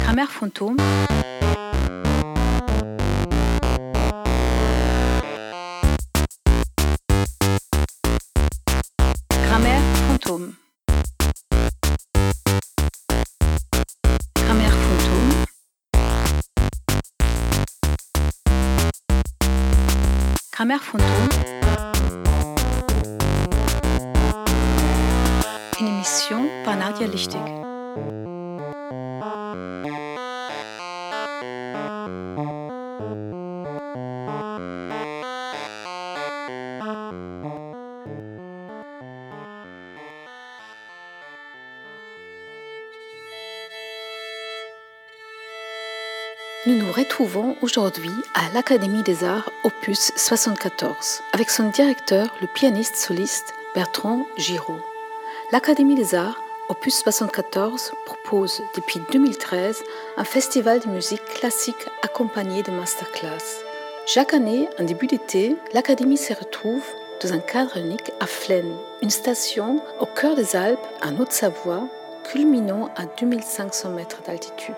Grammaire fantôme. Grammaire fantôme. Grammaire fantôme. Grammaire fantôme. Une émission par Nadia Lichtig. Nous nous retrouvons aujourd'hui à l'Académie des Arts Opus 74 avec son directeur, le pianiste soliste Bertrand Giraud. L'Académie des Arts Opus 74 propose depuis 2013 un festival de musique classique accompagné de masterclass. Chaque année, en début d'été, l'Académie se retrouve dans un cadre unique à Flaine, une station au cœur des Alpes en Haute-Savoie, culminant à 2500 mètres d'altitude.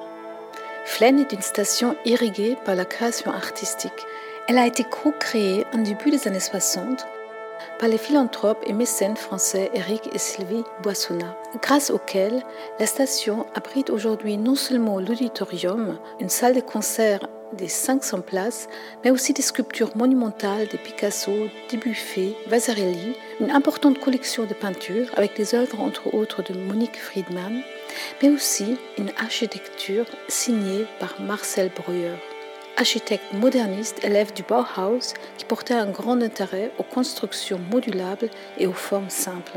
Flaine est une station irriguée par la création artistique. Elle a été co-créée en début des années 60 par les philanthropes et mécènes français Éric et Sylvie Boissonnat, grâce auxquels la station abrite aujourd'hui non seulement l'auditorium, une salle de concert des 500 places, mais aussi des sculptures monumentales de Picasso, Dubuffet, Vasarely, une importante collection de peintures avec des œuvres entre autres de Monique Friedman, mais aussi une architecture signée par Marcel Breuer, architecte moderniste élève du Bauhaus qui portait un grand intérêt aux constructions modulables et aux formes simples.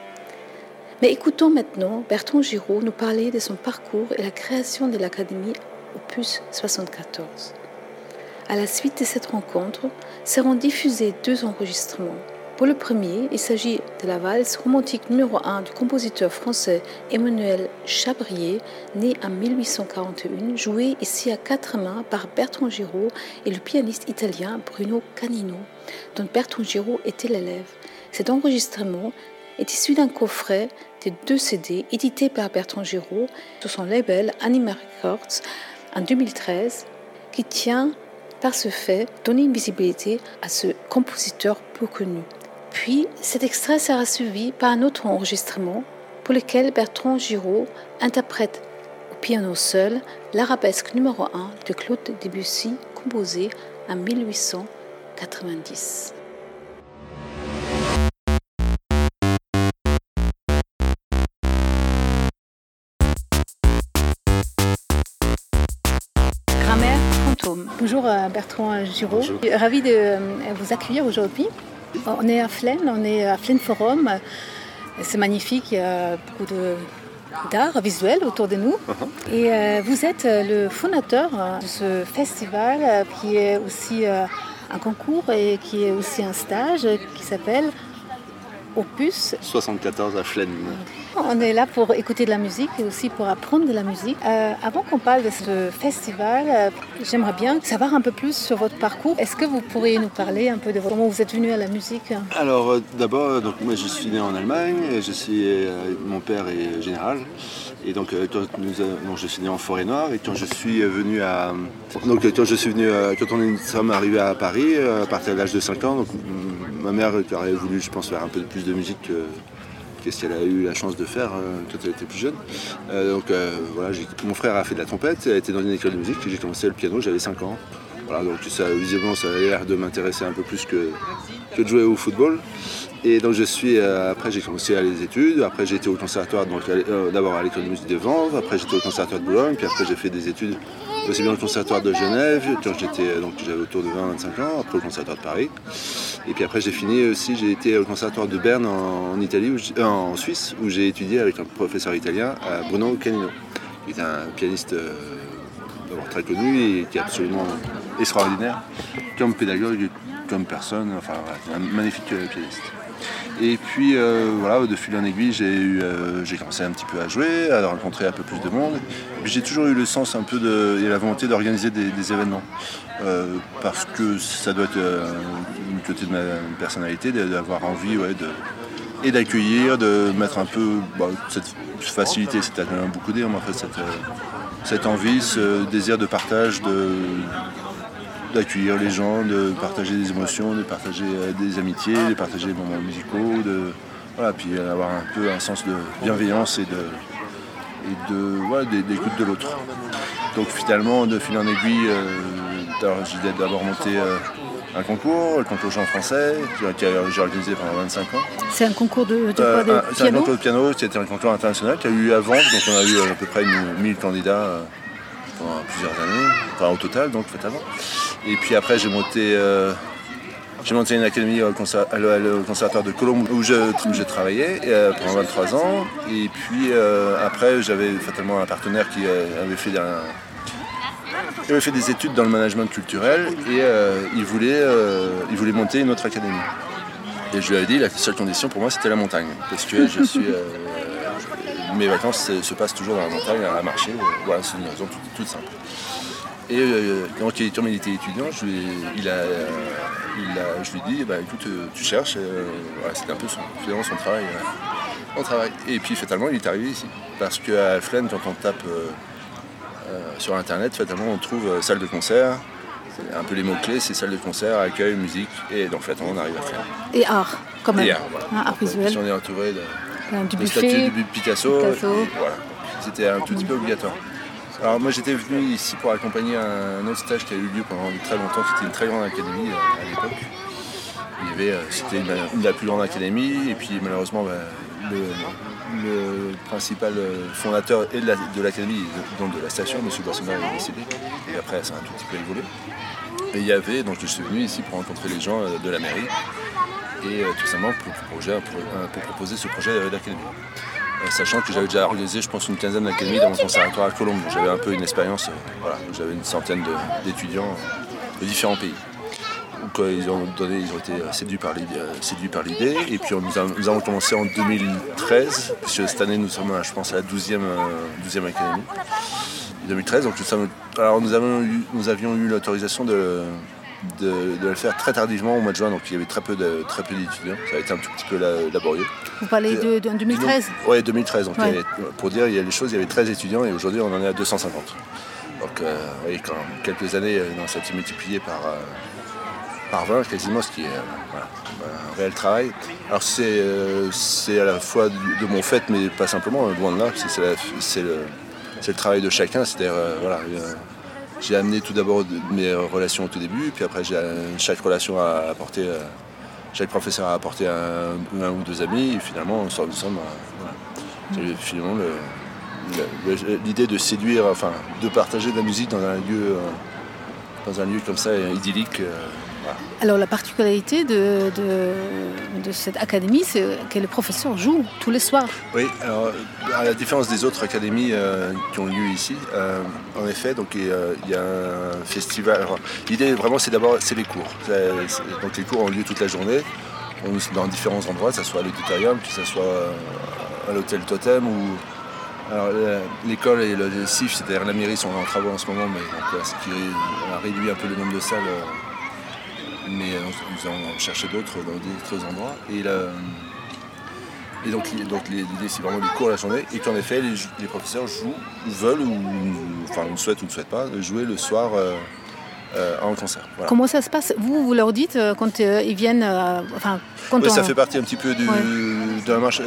Mais écoutons maintenant Bertrand Giraud nous parler de son parcours et la création de l'Académie Opus 74. À la suite de cette rencontre, seront diffusés 2 enregistrements. Pour le premier, il s'agit de la valse romantique numéro 1 du compositeur français Emmanuel Chabrier, né en 1841, joué ici à 4 mains par Bertrand Giraud et le pianiste italien Bruno Canino, dont Bertrand Giraud était l'élève. Cet enregistrement est issu d'un coffret de 2 CD édités par Bertrand Giraud sur son label Anima Records en 2013, qui tient par ce fait donner une visibilité à ce compositeur peu connu. Puis, cet extrait sera suivi par un autre enregistrement pour lequel Bertrand Giraud interprète au piano seul l'arabesque numéro 1 de Claude Debussy, composé en 1890. Grammaire fantôme. Bonjour Bertrand Giraud. Bonjour. Ravi de vous accueillir aujourd'hui. On est à Flaine, on est à Flaine Forum. C'est magnifique, il y a beaucoup d'art visuel autour de nous. Et vous êtes le fondateur de ce festival qui est aussi un concours et qui est aussi un stage qui s'appelle Opus 74 à Flaine. On est là pour écouter de la musique et aussi pour apprendre de la musique. Avant qu'on parle de ce festival, j'aimerais bien savoir un peu plus sur votre parcours. Est-ce que vous pourriez nous parler un peu de comment vous êtes venu à la musique ? Alors d'abord, moi je suis né en Allemagne, mon père est général. Et donc je suis né en Forêt-Noire et quand nous sommes arrivés à Paris, à partir de l'âge de 5 ans, donc, ma mère aurait voulu, je pense, faire un peu plus de musique qu'est-ce qu'elle a eu la chance de faire quand elle était plus jeune. Mon frère a fait de la trompette, elle était dans une école de musique et j'ai commencé le piano, j'avais 5 ans. Voilà, donc visiblement ça a l'air de m'intéresser un peu plus que de jouer au football. Et donc après j'ai commencé les études, après j'ai été au conservatoire, d'abord à l'école de musique de Vanves, après j'étais au conservatoire de Boulogne, puis après j'ai fait des études aussi bien au conservatoire de Genève, quand j'avais autour de 20-25 ans, après au conservatoire de Paris. Et puis après j'ai été au conservatoire de Berne en Suisse, où j'ai étudié avec un professeur italien, Bruno Canino, qui est un pianiste d'abord très connu et qui est absolument extraordinaire, comme pédagogue et comme personne, un magnifique pianiste. Et puis de fil en aiguille, j'ai commencé un petit peu à jouer, à rencontrer un peu plus de monde. Et puis j'ai toujours eu le sens et la volonté d'organiser des événements. Parce que ça doit être une côté de ma personnalité, d'avoir envie d'accueillir, de mettre un peu cette facilité, c'est tellement beaucoup dire, mais en fait cette envie, ce désir de partage, d'accueillir les gens, de partager des émotions, de partager des amitiés, de partager des moments musicaux, puis avoir un peu un sens de bienveillance et d'écoute de l'autre. Donc finalement, de fil en aiguille, j'ai d'abord monté un concours, le concours Jean Français, que j'ai organisé pendant 25 ans. C'est un concours de quoi, de piano ? C'est un concours de piano, c'était un concours international qu'il y a eu avant, donc on a eu à peu près 1000 candidats pendant plusieurs années, enfin au total, donc fait avant. Et puis après j'ai monté une académie au conservatoire de Colombes où j'ai travaillé pendant 23 ans. Et puis après j'avais fatalement un partenaire qui avait fait des études dans le management culturel et il voulait monter une autre académie. Et je lui avais dit la seule condition pour moi c'était la montagne. Parce que mes vacances se passent toujours dans la montagne à marcher. Voilà, c'est une raison toute simple. Et quand il était étudiant, je lui ai dit écoute, tu cherches. Voilà, c'était un peu finalement son travail. Et puis fatalement il est arrivé ici. Parce qu'à Flaine, quand on tape sur internet, fatalement on trouve salle de concert. C'est un peu les mots-clés, c'est salle de concert, accueil, musique, et donc fatalement on arrive à Flaine. Et art, quand même. Et art, voilà. Art visuel. On est entouré du statues de Picasso. Voilà. C'était un tout petit peu obligatoire. Alors moi j'étais venu ici pour accompagner un autre stage qui a eu lieu pendant très longtemps, c'était une très grande académie à l'époque. C'était une de la plus grande académie, et puis malheureusement le principal fondateur de l'académie, donc de la station, M. Boissonnat, est décédé, et après ça a un tout petit peu évolué. Et donc je suis venu ici pour rencontrer les gens de la mairie, et tout simplement pour proposer ce projet d'académie. Sachant que j'avais déjà organisé, je pense, une quinzaine d'académies dans mon conservatoire à Colombes. Donc j'avais un peu une expérience, j'avais une centaine d'étudiants de différents pays. Donc ils ont été séduits par l'idée. Et puis nous avons commencé en 2013, puisque cette année nous sommes, je pense, à la 12e académie. 2013, donc nous avions eu l'autorisation de le faire très tardivement au mois de juin, donc il y avait très peu d'étudiants, ça a été un tout petit peu laborieux. Vous parlez de 2013 ? Oui, 2013, donc ouais. Pour dire, il y a les choses, il y avait 13 étudiants et aujourd'hui on en est à 250. Donc quand quelques années, ça a été multiplié par 20 quasiment, ce qui est un réel travail. Alors c'est à la fois de mon fait, mais pas simplement, loin de là, c'est le travail de chacun, c'est-à-dire j'ai amené tout d'abord mes relations au tout début, puis après chaque relation a apporté, chaque professeur a apporté un ou deux amis, et finalement on sort de ensemble. Finalement l'idée de séduire, de partager de la musique dans un lieu comme ça idyllique. Alors la particularité de cette académie, c'est que les professeurs jouent tous les soirs. Oui, alors à la différence des autres académies qui ont lieu ici, en effet, donc il y a un festival. Alors, l'idée vraiment c'est les cours. Donc les cours ont lieu toute la journée, dans différents endroits, que ce soit à l'auditorium, que ce soit à l'hôtel Totem ou. Alors l'école et le CIF, c'est-à-dire la mairie, sont en travaux en ce moment, mais donc, ce qui a réduit un peu le nombre de salles. Mais nous allons chercher d'autres dans d'autres endroits. Et donc l'idée c'est vraiment des cours à la journée et qu'en effet les professeurs veulent ou ne souhaitent ou ne souhaitent pas jouer le soir en concert. Voilà. Comment ça se passe ? Vous leur dites quand ils viennent ça fait partie un petit peu de la marche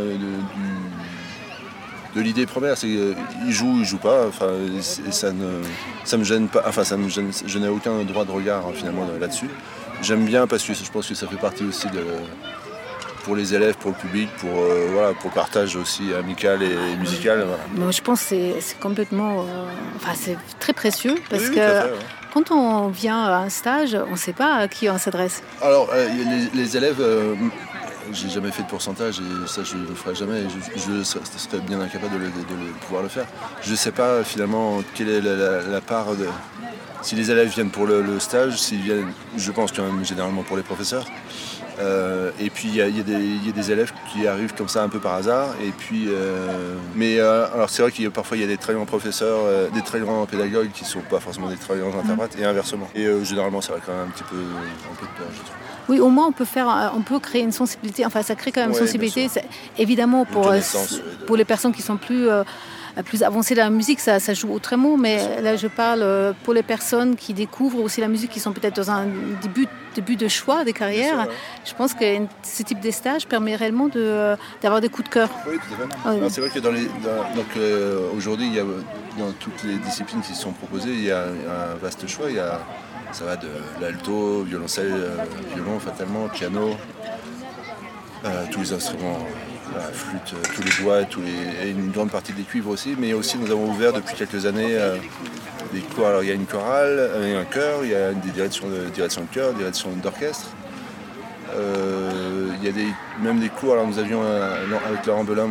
de l'idée première, c'est qu'ils jouent, ils jouent pas. Ça me gêne pas. Je n'ai aucun droit de regard finalement là-dessus. J'aime bien parce que je pense que ça fait partie aussi pour les élèves, pour le public, pour le partage aussi amical et musical. Voilà. Moi, je pense que c'est complètement, c'est très précieux parce que fait, quand on vient à un stage, on ne sait pas à qui on s'adresse. Alors les élèves. J'ai jamais fait de pourcentage et ça je ne le ferai jamais. Je serais bien incapable de pouvoir le faire. Je ne sais pas finalement quelle est la part de. Si les élèves viennent pour le stage, s'ils viennent, je pense quand même généralement pour les professeurs. Et puis il y a des élèves qui arrivent comme ça un peu par hasard. Et puis, alors c'est vrai qu'il y a parfois il y a des très grands professeurs, des très grands pédagogues qui ne sont pas forcément des très grands interprètes et inversement. Et généralement ça va quand même un peu de peur, je trouve. Oui, au moins on peut créer une sensibilité. Ça crée quand même une sensibilité. Évidemment pour les personnes qui sont plus plus avancés dans la musique, ça joue autrement, mais là je parle pour les personnes qui découvrent aussi la musique, qui sont peut-être dans un début de choix des carrières. Sûr, ouais. Je pense que ce type de stage permet réellement d'avoir des coups de cœur. Oui, tout à fait. Alors, c'est vrai que aujourd'hui, il y a, dans toutes les disciplines qui sont proposées, il y a un vaste choix. Ça va de l'alto, violoncelle, violon fatalement, piano, tous les instruments, la flûte, tous les doigts, et une grande partie des cuivres aussi. Mais aussi, nous avons ouvert depuis quelques années des cours. Alors, il y a une chorale, un chœur, il y a des directions de chœur, direction d'orchestre. Il y a même des cours. Alors, nous avions, avec Laurent Belin,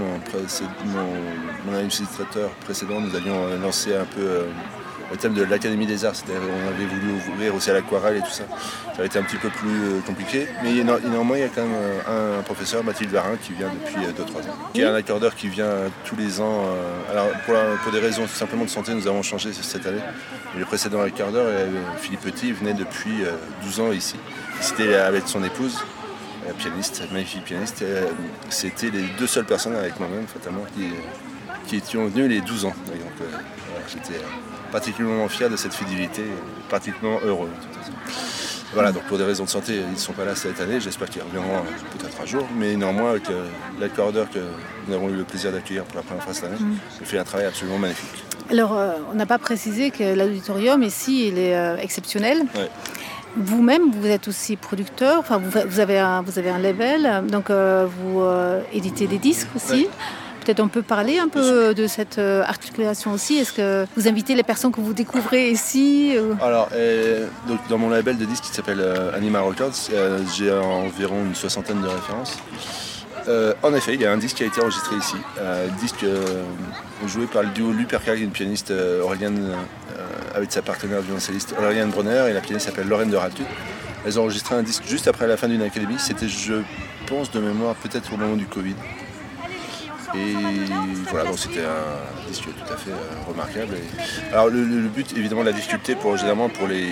mon administrateur précédent, nous avions lancé un peu le thème de l'Académie des Arts. C'est-à-dire, on avait voulu ouvrir aussi à l'aquarelle et tout ça. Ça a été un petit peu plus compliqué. Mais néanmoins, il y a quand même un professeur, Mathilde Varin, qui vient depuis 2-3 ans. Qui est un accordeur qui vient tous les ans. Alors, pour des raisons tout simplement de santé, nous avons changé cette année. Et le précédent accordeur, Philippe Petit, venait depuis 12 ans ici. C'était avec son épouse, pianiste, magnifique pianiste. C'était les 2 seules personnes avec moi-même, fatalement, qui étions venues les 12 ans. Et donc, j'étais particulièrement fier de cette fidélité, particulièrement heureux. Voilà, donc pour des raisons de santé, ils ne sont pas là cette année. J'espère qu'ils reviendront peut-être un jour. Mais néanmoins, avec l'accordeur que nous avons eu le plaisir d'accueillir pour la première fois cette année, il fait un travail absolument magnifique. Alors, on n'a pas précisé que l'auditorium ici, il est exceptionnel. Ouais. Vous-même, vous êtes aussi producteur, enfin, vous avez un label, donc vous éditez des disques aussi. Ouais. Peut-être on peut parler un peu de cette articulation aussi. Est-ce que vous invitez les personnes que vous découvrez ici Alors, donc, dans mon label de disques qui s'appelle Anima Records, j'ai environ une 60aine de références. En effet, il y a un disque qui a été enregistré ici. Un disque joué par le duo Lupercal, une pianiste Aureliane, avec sa partenaire violoncelliste Aureliane Brunner, et la pianiste s'appelle Lorraine de Ratu. Elles ont enregistré un disque juste après la fin d'une académie. C'était, je pense, de mémoire, peut-être au moment du Covid. Et voilà, donc c'était un disque tout à fait remarquable. Alors le but, évidemment, la difficulté généralement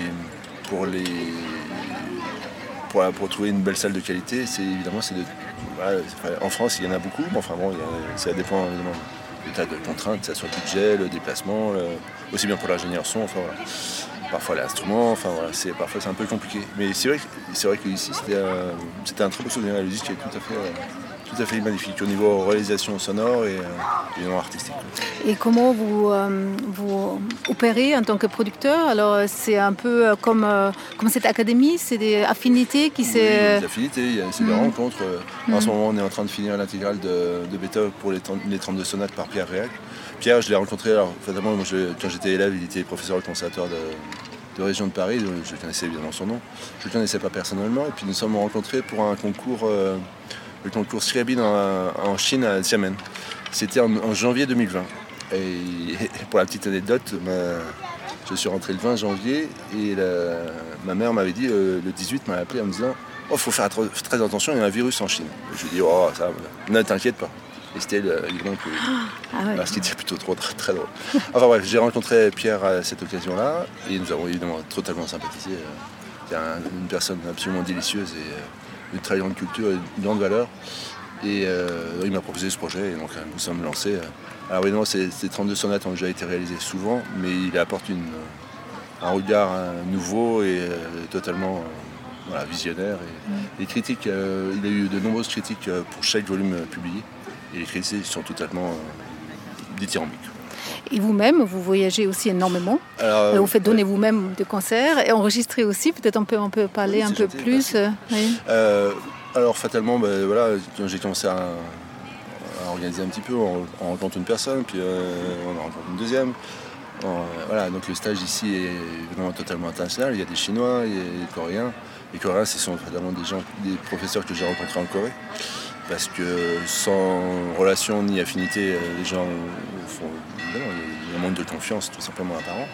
pour trouver une belle salle de qualité, en France, il y en a beaucoup, mais enfin bon, ça dépend évidemment du tas de contraintes, que ce soit le budget, le déplacement, aussi bien pour l'ingénieur son, enfin voilà. Parfois l'instrument, enfin voilà, parfois c'est un peu compliqué. Mais c'est vrai qu'ici c'était un très beau souvenir. Le disque est tout à fait magnifique au niveau réalisation sonore et évidemment artistique. Et comment vous opérez en tant que producteur? Alors c'est un peu comme cette académie, c'est des affinités qui Oui, des affinités, c'est des rencontres. En ce moment, on est en train de finir l'intégrale de Beethoven pour les 32 sonates par Pierre Réac. Pierre, je l'ai rencontré, alors fatalement, quand j'étais élève, il était professeur au conservatoire de région de Paris, je connaissais évidemment son nom. Je ne le connaissais pas personnellement, et puis nous sommes rencontrés pour un concours, le concours Scriabin en Chine à Xiamen. C'était en janvier 2020. Et pour la petite anecdote, je suis rentré le 20 janvier et ma mère m'avait dit, le 18 m'a appelé en me disant « Oh, il faut faire très attention, il y a un virus en Chine. » Je lui ai dit « Oh, ça, ne t'inquiète pas. » Et c'était évidemment le Covid. Alors, ce qui était plutôt très, très drôle. Enfin bref, j'ai rencontré Pierre à cette occasion-là et nous avons évidemment totalement sympathisé. C'est une personne absolument délicieuse et une très grande culture et une grande valeur. Et il m'a proposé ce projet et donc nous sommes lancés. Alors évidemment, ces 32 sonates ont déjà été réalisées souvent, mais il apporte un regard nouveau et totalement visionnaire. Et les critiques, il a eu de nombreuses critiques pour chaque volume publié. Et les critiques sont totalement dithyrambiques. Et vous-même, vous voyagez aussi énormément. Alors, vous faites donner vous-même des concerts et enregistrer aussi. Peut-être on peut parler un peu gentil, plus. Oui. Alors fatalement, quand j'ai commencé à organiser un petit peu, on rencontre une personne, puis on en rencontre une deuxième. Donc le stage ici est vraiment totalement international. Il y a des Chinois, il y a des Coréens. Les Coréens, ce sont vraiment des professeurs que j'ai rencontrés en Corée. Parce que sans relation ni affinité, les gens font. Il y a un manque de confiance tout simplement apparent.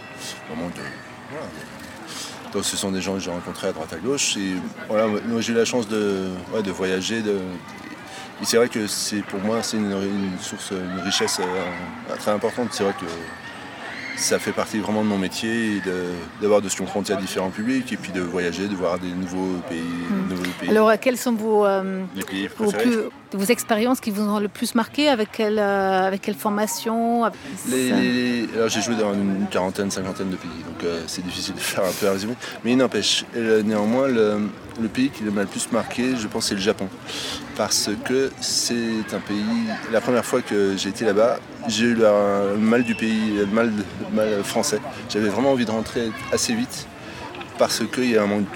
Donc ce sont des gens que j'ai rencontrés à droite à gauche. Et voilà, moi j'ai eu la chance de voyager. Et c'est vrai que pour moi c'est une source, une richesse très importante. C'est vrai que ça fait partie vraiment de mon métier, d'avoir de se confronter à différents publics et puis de voyager, de voir des nouveaux pays. Alors quels sont vos les pays préférés vos expériences qui vous ont le plus marqué? Avec quelle formation? Alors, j'ai joué dans une quarantaine, cinquantaine de pays, donc c'est difficile de faire un peu un résumé. Mais il n'empêche, néanmoins, le pays qui m'a le plus marqué, je pense, c'est le Japon. Parce que c'est un pays, la première fois que j'ai été là-bas, j'ai eu le mal du pays, le mal français. J'avais vraiment envie de rentrer assez vite parce qu'il y a un manque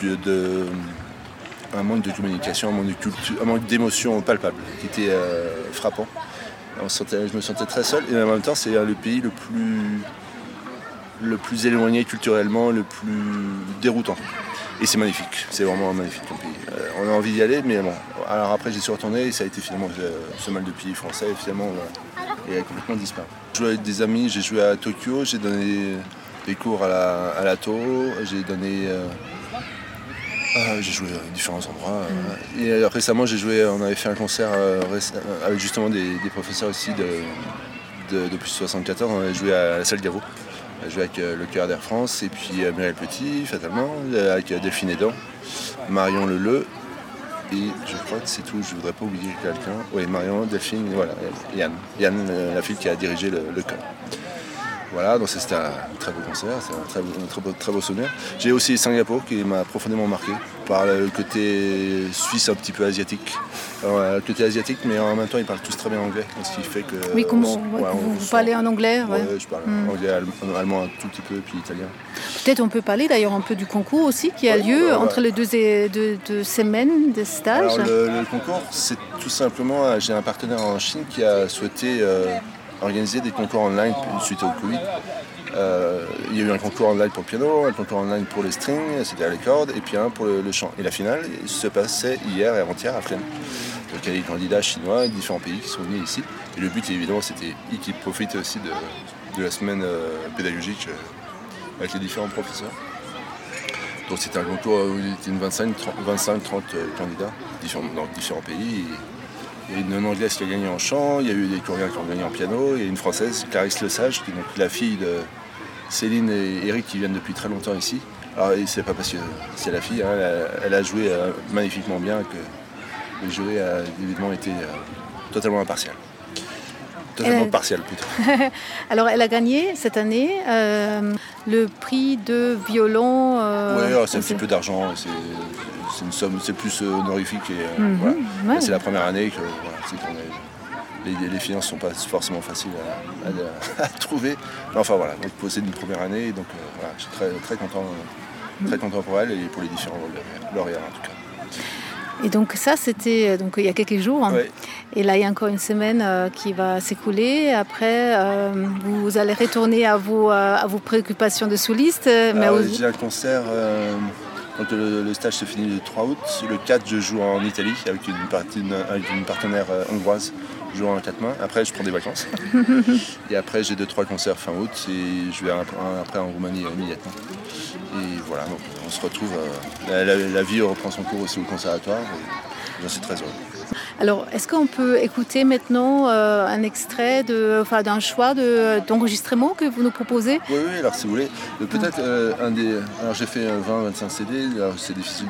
de communication, un manque de culture, un manque d'émotion palpable qui était frappant. Je me sentais très seul et en même temps c'est le pays le plus éloigné culturellement, le plus déroutant. Et c'est magnifique, c'est vraiment magnifique comme pays. On a envie d'y aller, mais bon. Alors après j'y suis retourné et ça a été finalement ce mal de pays français et finalement il a complètement disparu. J'ai joué avec des amis, j'ai joué à Tokyo, j'ai donné des cours à la Toho, j'ai donné... j'ai joué à différents endroits. Et récemment, on avait fait un concert avec justement des professeurs aussi depuis 74. On avait joué à la salle Gaveau. On a joué avec le chœur d'Air France et puis Muriel Petit, fatalement, avec Delphine Edan, Marion Leleu. Et je crois que c'est tout, je ne voudrais pas oublier quelqu'un. Oui, Marion, Delphine, et voilà, Yann. Yann, la fille qui a dirigé le chœur. Voilà, donc c'était un très beau concert, c'est un très beau souvenir. J'ai aussi Singapour qui m'a profondément marqué par le côté suisse un petit peu asiatique. Alors, le côté asiatique, mais en même temps ils parlent tous très bien anglais, ce qui fait que... Oui, vous parlez en anglais? Ouais, je parle anglais, allemand un tout petit peu, puis italien. Peut-être on peut parler d'ailleurs un peu du concours aussi qui a lieu entre les deux semaines de stage. Alors, le concours, c'est tout simplement, j'ai un partenaire en Chine qui a souhaité... organiser des concours online suite au Covid. Il y a eu un concours online pour le piano, un concours online pour les strings, c'était à les cordes, et puis un pour le chant. Et la finale se passait hier et avant-hier à Fresnes. Donc il y a des candidats chinois, différents pays qui sont venus ici. Et le but évidemment c'était qu'ils profitent aussi de la semaine pédagogique avec les différents professeurs. Donc c'était un concours où il y était une 25-30 candidats dans différents pays. Il y a une Anglaise qui a gagné en chant, il y a eu des Coréens qui ont gagné en piano, il y a une Française, Clarisse Lesage, qui est donc la fille de Céline et Eric qui viennent depuis très longtemps ici. Alors c'est pas parce que c'est la fille, hein, elle a joué magnifiquement bien que le jury a évidemment été totalement impartial. Totalement partiel plutôt. Alors elle a gagné cette année le prix de violon. Oui, c'est un petit peu d'argent. C'est une somme, c'est plus honorifique. Et, voilà. Ouais. C'est la première année que les finances ne sont pas forcément faciles à trouver. Mais enfin voilà, donc c'est une première année, donc voilà, je suis très content pour elle et pour les différents lauréats en tout cas. Et donc ça, c'était il y a quelques jours. Ouais. Et là, il y a encore une semaine qui va s'écouler. Après, vous allez retourner à vos préoccupations de soliste. J'ai un concert. Donc le stage se finit le 3 août. Le 4, je joue en Italie avec une partenaire hongroise. Je joue en 4 mains. Après, je prends des vacances. Et après, j'ai 2-3 concerts fin août. Et je vais après en Roumanie immédiatement. Et voilà, donc on se retrouve. La vie reprend son cours aussi au conservatoire. Et j'en suis très heureux. Alors, est-ce qu'on peut écouter maintenant un extrait d'un choix d'enregistrement que vous nous proposez? Oui, alors si vous voulez. Peut-être alors j'ai fait 20-25 CD, alors c'est difficile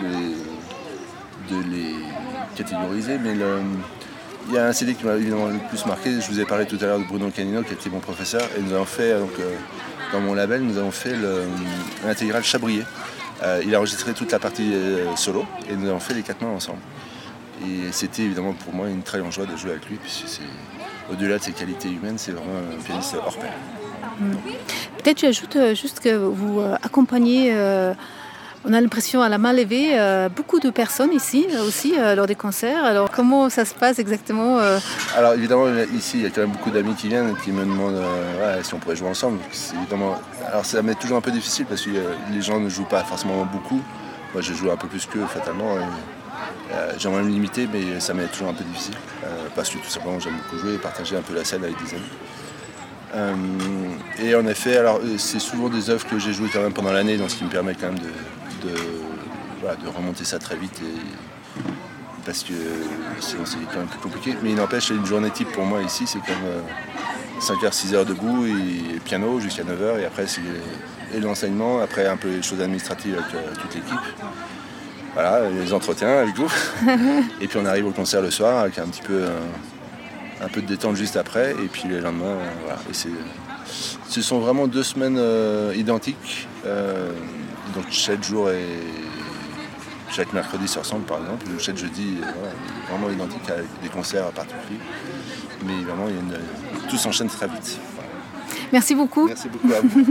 de les catégoriser, mais il y a un CD qui m'a évidemment le plus marqué. Je vous ai parlé tout à l'heure de Bruno Canino, qui était mon professeur, et nous avons fait, dans mon label, nous avons fait l'intégrale Chabrier. Il a enregistré toute la partie solo, et nous avons fait les 4 mains ensemble. Et c'était évidemment pour moi une très grande joie de jouer avec lui, puisque au-delà de ses qualités humaines, c'est vraiment un pianiste hors pair. Peut-être tu ajoutes juste que vous accompagnez, on a l'impression à la main levée, beaucoup de personnes ici aussi lors des concerts. Alors comment ça se passe exactement Alors évidemment ici il y a quand même beaucoup d'amis qui viennent et qui me demandent si on pourrait jouer ensemble. Alors ça m'est toujours un peu difficile parce que les gens ne jouent pas forcément beaucoup. Moi je joue un peu plus qu'eux fatalement. J'aimerais me limiter, mais ça m'est toujours un peu difficile parce que tout simplement j'aime beaucoup jouer et partager un peu la scène avec des amis. Et en effet, alors c'est souvent des œuvres que j'ai jouées quand même pendant l'année, donc ce qui me permet quand même de remonter ça très vite, parce que sinon c'est quand même plus compliqué. Mais il n'empêche, une journée type pour moi ici, c'est comme 5h, 6h debout et piano jusqu'à 9h, et après c'est l'enseignement, après un peu les choses administratives avec toute l'équipe. voilà, les entretiens avec vous. Et puis on arrive au concert le soir avec un peu de détente juste après. Et puis le lendemain, voilà. Et ce sont vraiment 2 semaines identiques. Donc chaque jour et chaque mercredi se ressemble par exemple. Ou chaque jeudi, voilà, vraiment identique avec des concerts particuliers. Mais vraiment, tout s'enchaîne très vite. Voilà. Merci beaucoup. Merci beaucoup à vous.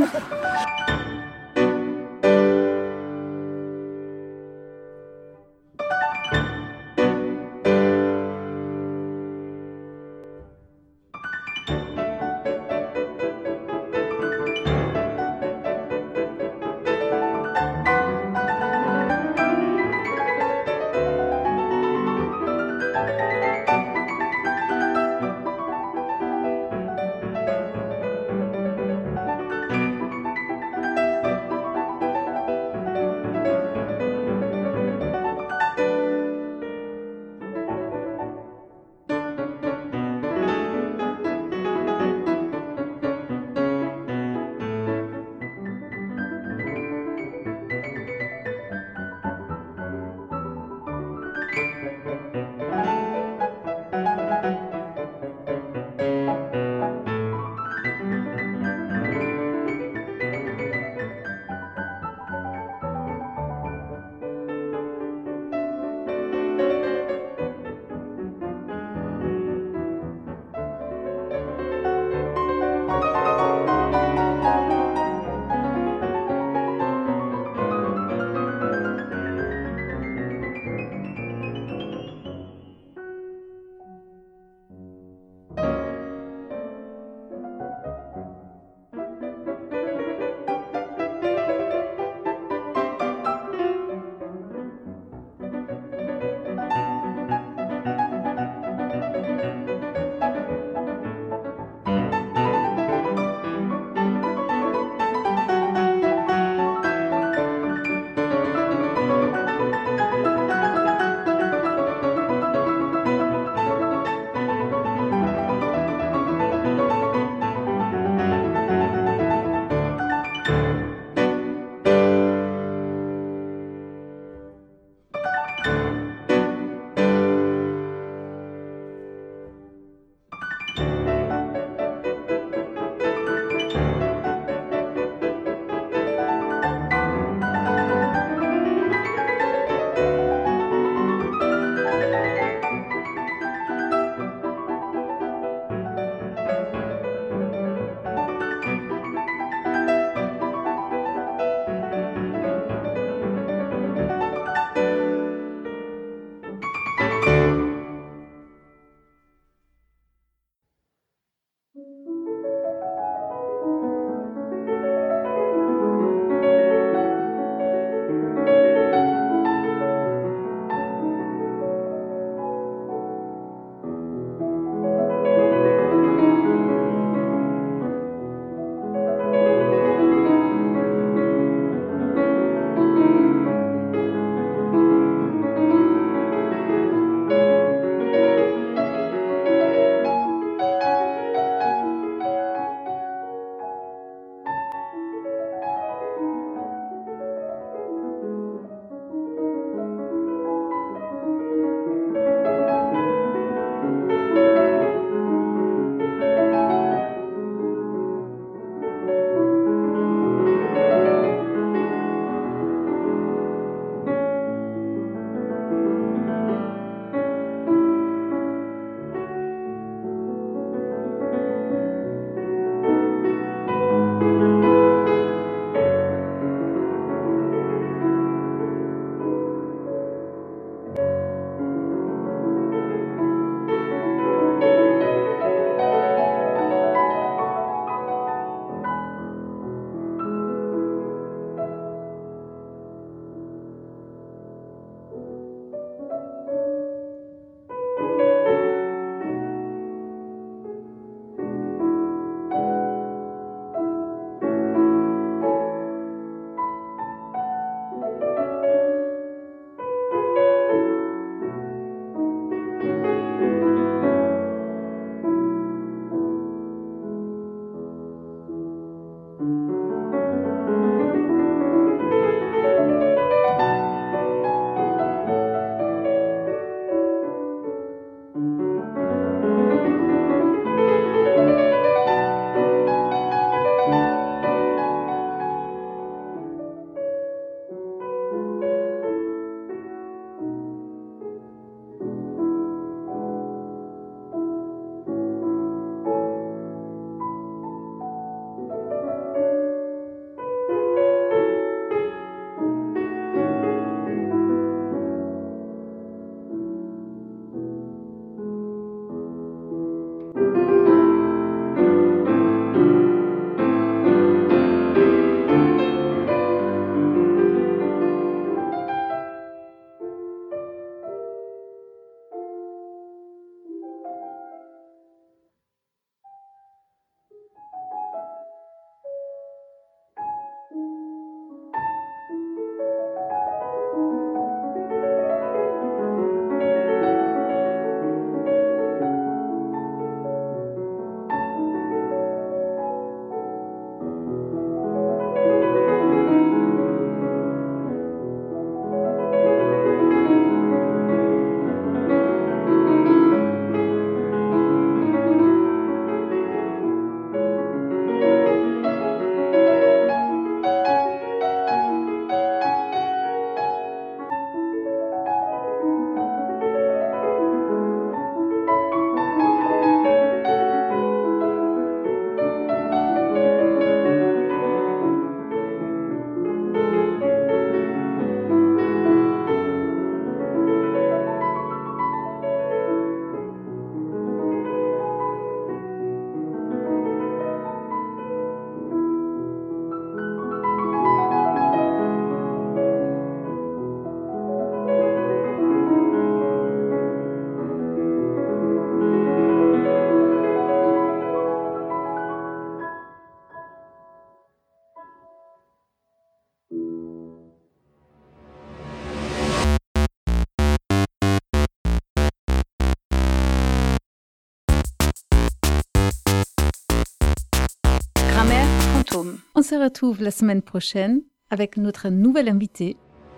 fantôme. On se retrouve la semaine prochaine avec notre nouvel invité.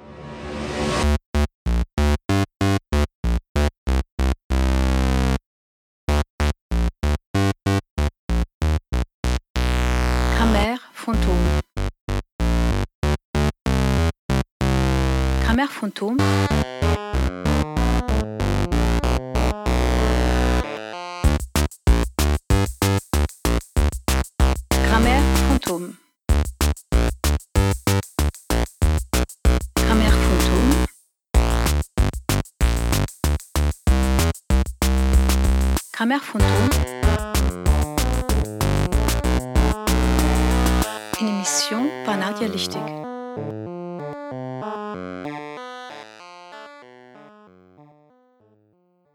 Grammaire fantôme. Grammaire fantôme. Grammaire fantôme. Grammaire fantôme. Grammaire fantôme. Une émission par Nadia Lichtig.